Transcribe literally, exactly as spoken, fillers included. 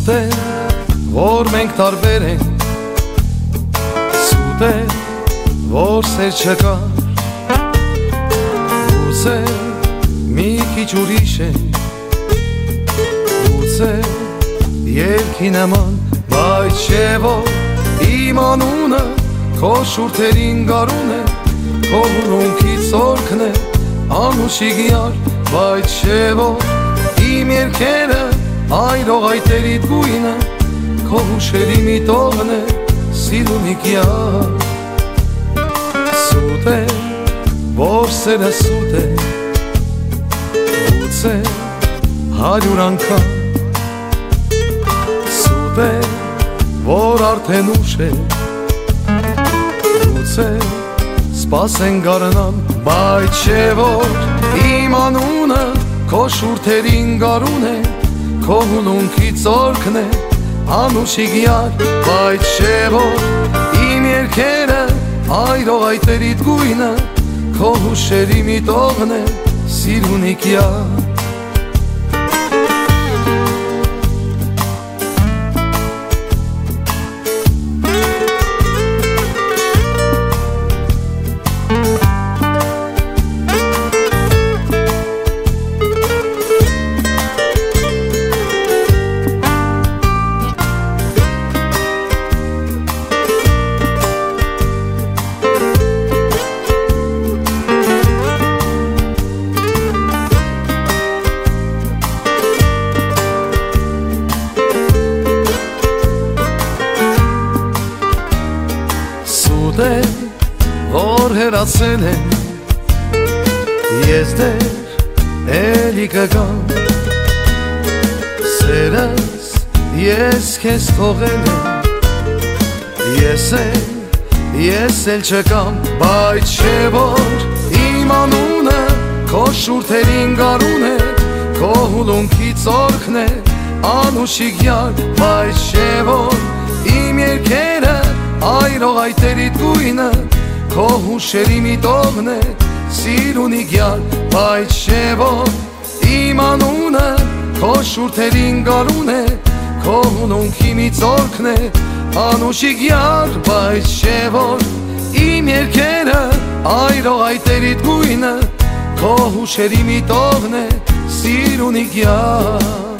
Սուտ է, որ մենք տարբեր ենք, սուտ է, որ սեր չկար, գուցե մի քիչ ուրիշ է, գուցե երգի նման, բայց չէ որ իմ անունը քո շուրթերին գարուն է, քո հունունքի ծորքն է, անուշիկ յար, բայց չէ որ իմ երգերը այրող այտերիդ գույնը, քո հուշերի միտողն է, սիրունիկ յար։ Սուտ է, որ սերը սուտ է, գուցե հարյուր անգամ, սուտ է, որ արդեն ուշ է, գուցե սպասեն գարնան, բայց չէ որ իմ անունը քո շուրթերին գարուն է, քո հունունքի ծորքն է, անուշիկ յար, բայց չէ որ իմ երգերը այրող այտերիդ գույնը, քո հուշերի միտողն է, սիրունիկ յար։ Որ հեռացել եմ, ես դեր էլի կգամ, սերս ես քեզ թողել եմ, ես էլ, ես էլ չկամ, բայց չէ որ իմ անունը քո շուրթերին գարուն է, քո հուլունքի ծորքն է, անուշիկ յար, բայց չէ որ իմ երգերը այրող այտերիդ գույնը, քո հուշերի միտողն է, սիրունիկ յար, բայց չէ որ իմ անունը քո շուրթերին գարուն է, քո հունունքի մի ծորքն է, անուշիկ յար, բայց չէ որ իմ երգերը այրող այտերիդ գույնը, քո հուշերի միտողն է, սիրունիկ յար։